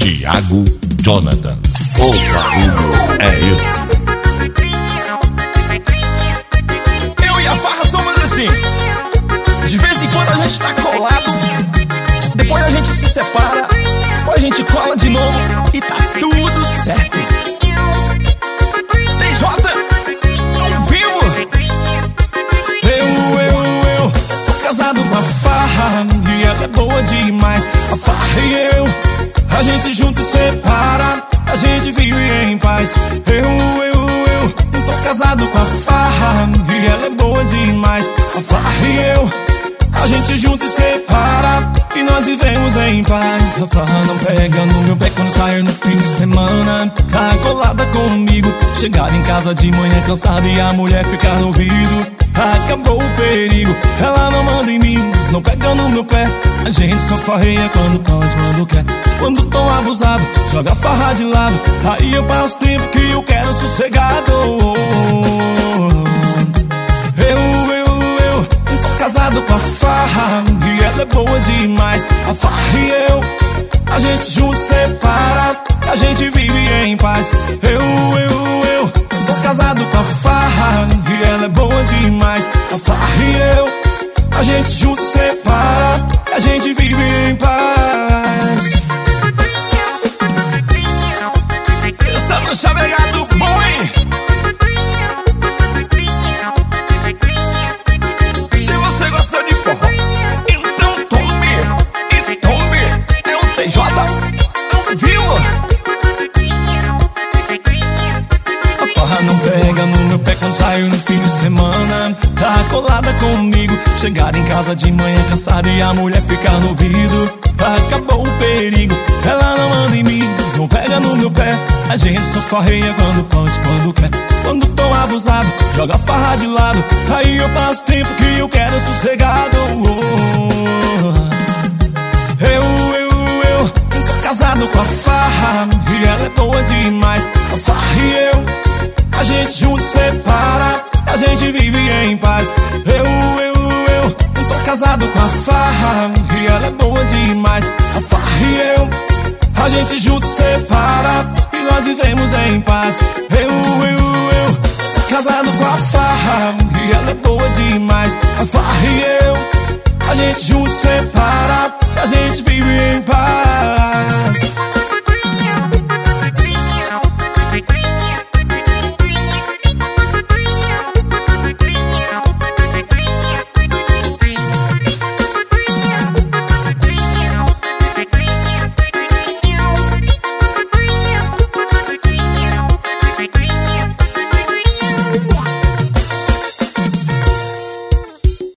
Thiago Jonathan. O barulho é esse. Eu e a Farra somos assim. De vez em quando a gente tá colado, depois a gente se separa, depois a gente cola de novo e tá tudo certo. TJ, ao vivo. Eu tô casado com a Farra e ela é boa demais. A Farra e eu, a gente junto e separa, a gente vive em paz. Eu tô casado com a Farra e ela é boa demais. A Farra e eu, a gente junto e separa, e nós vivemos em paz. A Farra não pega no meu pé quando saio no fim de semana. Tá colada comigo, chegar em casa de manhã cansada e a mulher ficar no ouvido. Acabou o perigo, ela não manda em mim, não pega no meu pé. A gente só farreia quando pode, quando quer. Quando tô abusado, joga a Farra de lado, aí eu passo tempo que eu quero sossegado. Eu sou casado com a Farra e ela é boa demais. A Farra e eu, a gente junto separa, a gente vive em paz. Eu sou casado com a Farra e ela é boa demais. A Farra e eu, a gente junto separa, a gente vive em paz. Essa no chavegado bom, hein? Se você gosta de forró, então tome, e tome. É o TJ ao vivo. A Farra não pega no meu pé quando saio no fim de semana. Tá colada comigo, chegar em casa de manhã cansada e a mulher ficar no ouvido. Acabou o perigo, ela não manda em mim, não pega no meu pé. A gente só farreia quando pode, quando quer. Quando tô abusado, joga a Farra de lado, aí eu passo tempo que eu quero sossegado. Eu sou casado com a Farra e ela é boa demais. A Farra e eu, a gente junto separa, a gente vive em paz. Eu sou casado com a Farra e ela é boa demais. A Farra e eu, a gente junto separa, e nós vivemos em paz. Eu sou casado com a Farra e ela é boa demais. A Farra e eu, a gente junto separa, a gente vive em paz.